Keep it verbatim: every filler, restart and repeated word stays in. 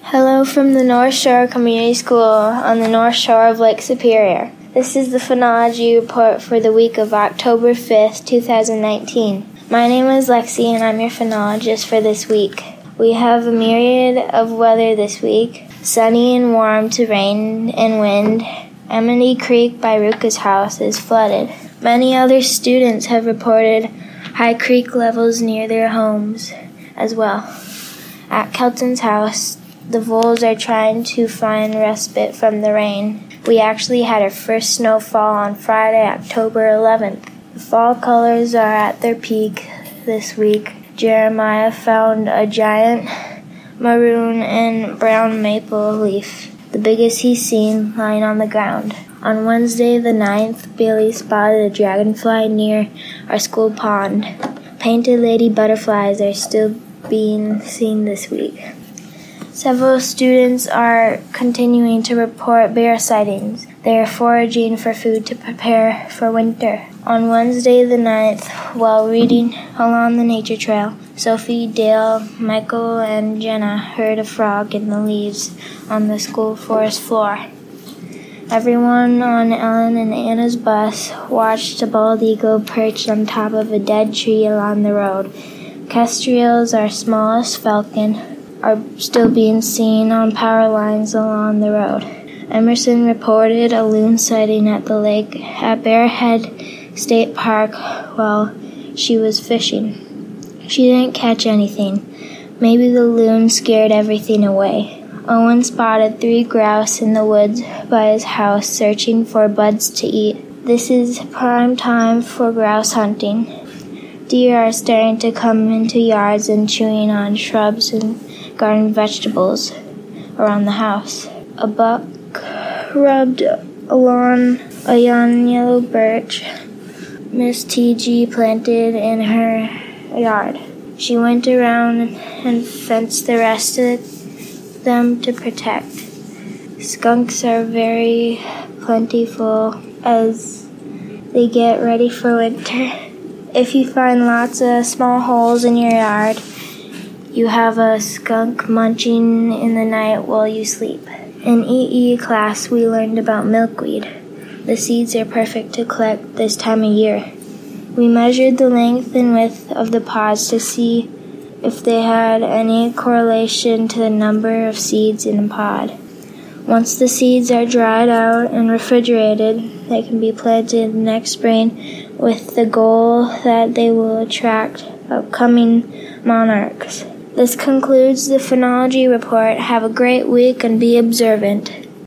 Hello from the North Shore Community School on the North Shore of Lake Superior. This is the phonology report for the week of October fifth, twenty nineteen. My name is Lexi and I'm your phonologist for this week. We have a myriad of weather this week, sunny and warm to rain and wind. Amity Creek by Ruka's house is flooded. Many other students have reported high creek levels near their homes as well. At Kelton's house, the voles are trying to find respite from the rain. We actually had our first snowfall on Friday, October eleventh. The fall colors are at their peak this week. Jeremiah found a giant maroon and brown maple leaf, the biggest he's seen, lying on the ground. On Wednesday the ninth, Bailey spotted a dragonfly near our school pond. Painted lady butterflies are still being seen this week. Several students are continuing to report bear sightings. They are foraging for food to prepare for winter. On Wednesday the ninth, while reading along the nature trail, Sophie, Dale, Michael, and Jenna heard a frog in the leaves on the school forest floor. Everyone on Ellen and Anna's bus watched a bald eagle perched on top of a dead tree along the road. Kestrels, our smallest falcon, are still being seen on power lines along the road. Emerson reported a loon sighting at the lake at Bearhead State Park while she was fishing. She didn't catch anything. Maybe the loon scared everything away. Owen spotted three grouse in the woods by his house searching for buds to eat. This is prime time for grouse hunting. Deer are starting to come into yards and chewing on shrubs and garden vegetables around the house. A buck rubbed along a young yellow birch Miss T G planted in her yard. She went around and fenced the rest of them to protect. Skunks are very plentiful as they get ready for winter. If you find lots of small holes in your yard, you have a skunk munching in the night while you sleep. In E E class, we learned about milkweed. The seeds are perfect to collect this time of year. We measured the length and width of the pods to see if they had any correlation to the number of seeds in a pod. Once the seeds are dried out and refrigerated, they can be planted next spring with the goal that they will attract upcoming monarchs. This concludes the phonology report. Have a great week and be observant.